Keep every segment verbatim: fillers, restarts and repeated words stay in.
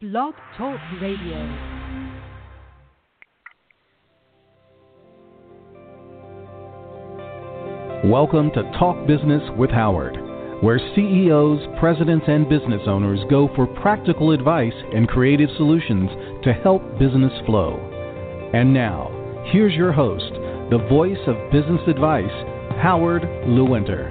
Blog Talk Radio. Welcome to Talk Business with Howard, where C E Os, presidents, and business owners go for practical advice and creative solutions to help business flow. And now, here's your host, the voice of business advice, Howard Lewinter.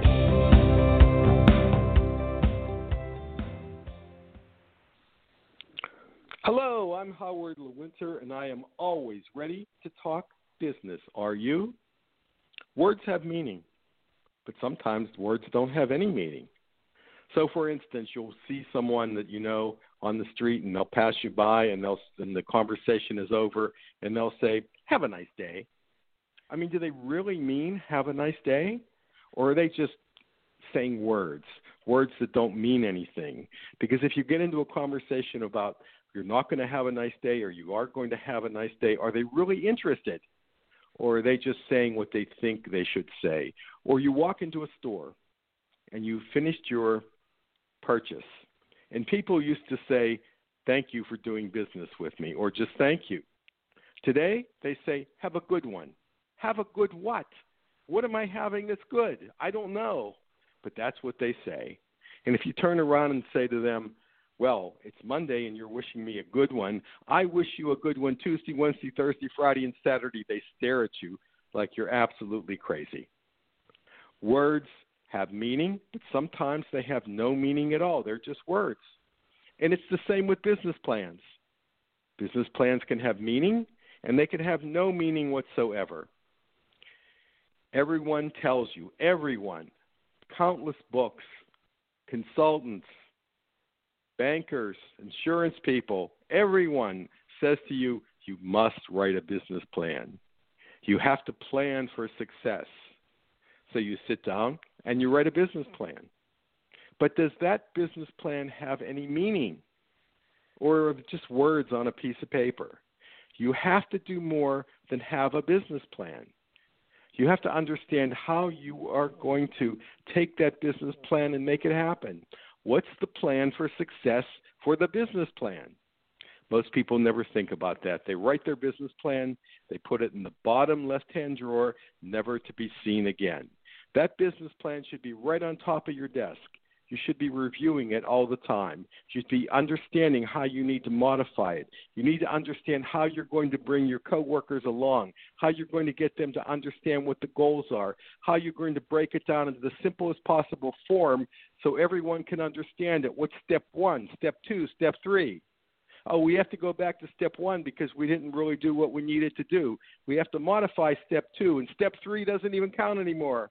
Hello, I'm Howard Lewinter, and I am always ready to talk business. Are you? Words have meaning, but sometimes words don't have any meaning. So, for instance, you'll see someone that you know on the street, and they'll pass you by, and they'll and the conversation is over, and they'll say, "Have a nice day." I mean, do they really mean "have a nice day," or are they just saying words, words that don't mean anything? Because if you get into a conversation about you're not going to have a nice day or you are going to have a nice day, are they really interested? Or are they just saying what they think they should say? Or you walk into a store and you finished your purchase, and people used to say, "Thank you for doing business with me," or just "thank you." Today, they say, "Have a good one." Have a good what? What am I having that's good? I don't know. But that's what they say. And if you turn around and say to them, "Well, it's Monday and you're wishing me a good one. I wish you a good one Tuesday, Wednesday, Thursday, Friday, and Saturday," they stare at you like you're absolutely crazy. Words have meaning, but sometimes they have no meaning at all. They're just words. And it's the same with business plans. Business plans can have meaning, and they can have no meaning whatsoever. Everyone tells you, everyone, countless books, consultants, bankers, insurance people, everyone says to you, you must write a business plan. You have to plan for success. So you sit down and you write a business plan. But does that business plan have any meaning? Or are it just words on a piece of paper? You have to do more than have a business plan. You have to understand how you are going to take that business plan and make it happen. What's the plan for success for the business plan? Most people never think about that. They write their business plan, they put it in the bottom left-hand drawer, never to be seen again. That business plan should be right on top of your desk. You should be reviewing it all the time. You should be understanding how you need to modify it. You need to understand how you're going to bring your coworkers along, how you're going to get them to understand what the goals are, how you're going to break it down into the simplest possible form so everyone can understand it. What's step one, step two, step three? Oh, we have to go back to step one because we didn't really do what we needed to do. We have to modify step two, and step three doesn't even count anymore.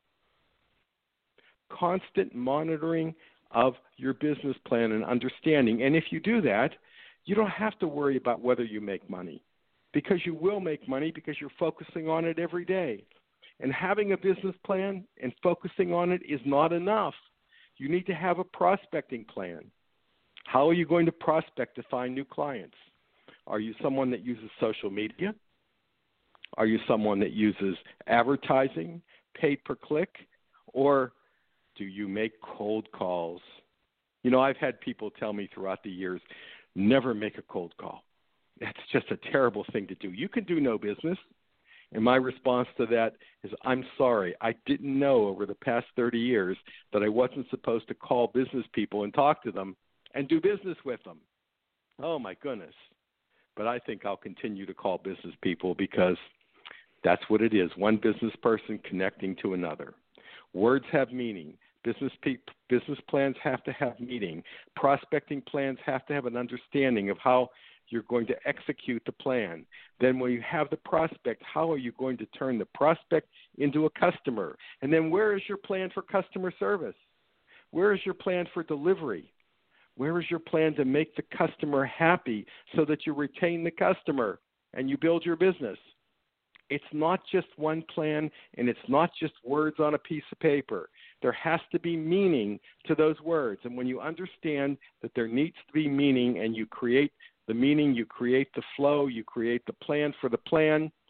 Constant monitoring of your business plan and understanding. And if you do that, you don't have to worry about whether you make money, because you will make money because you're focusing on it every day. And having a business plan and focusing on it is not enough. You need to have a prospecting plan. How are you going to prospect to find new clients? Are you someone that uses social media? Are you someone that uses advertising, paid per click, or do you make cold calls? You know, I've had people tell me throughout the years, never make a cold call. That's just a terrible thing to do. You can do no business. And my response to that is, I'm sorry, I didn't know over the past thirty years that I wasn't supposed to call business people and talk to them and do business with them. Oh, my goodness. But I think I'll continue to call business people because that's what it is, one business person connecting to another. Words have meaning. Business pe- business plans have to have meaning. Prospecting plans have to have an understanding of how you're going to execute the plan. Then when you have the prospect, how are you going to turn the prospect into a customer? And then where is your plan for customer service? Where is your plan for delivery? Where is your plan to make the customer happy so that you retain the customer and you build your business? It's not just one plan, and it's not just words on a piece of paper. There has to be meaning to those words. And when you understand that there needs to be meaning and you create the meaning, you create the flow, you create the plan for the plan,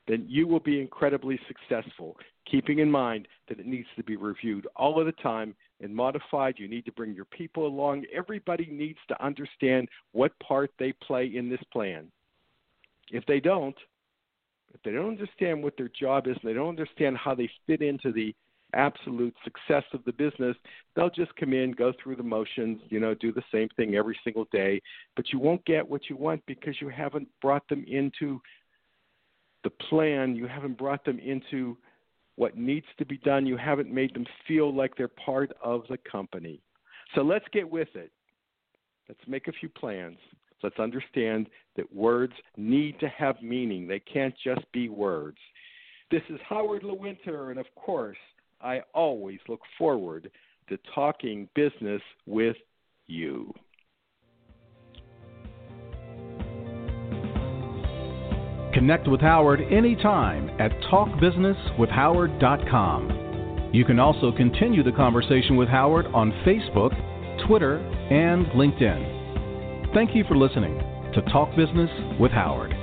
then you will be incredibly successful, keeping in mind that it needs to be reviewed all of the time and modified. You need to bring your people along. Everybody needs to understand what part they play in this plan. If they don't, if they don't understand what their job is, and they don't understand how they fit into the absolute success of the business, they'll just come in, go through the motions, you know, do the same thing every single day, but you won't get what you want because you haven't brought them into the plan. You haven't brought them into what needs to be done. You haven't made them feel like they're part of the company. So let's get with it. Let's make a few plans. Let's understand that words need to have meaning. They can't just be words. This is Howard Lewinter, and of course, I always look forward to talking business with you. Connect with Howard anytime at talk business with howard dot com. You can also continue the conversation with Howard on Facebook, Twitter, and LinkedIn. Thank you for listening to Talk Business with Howard.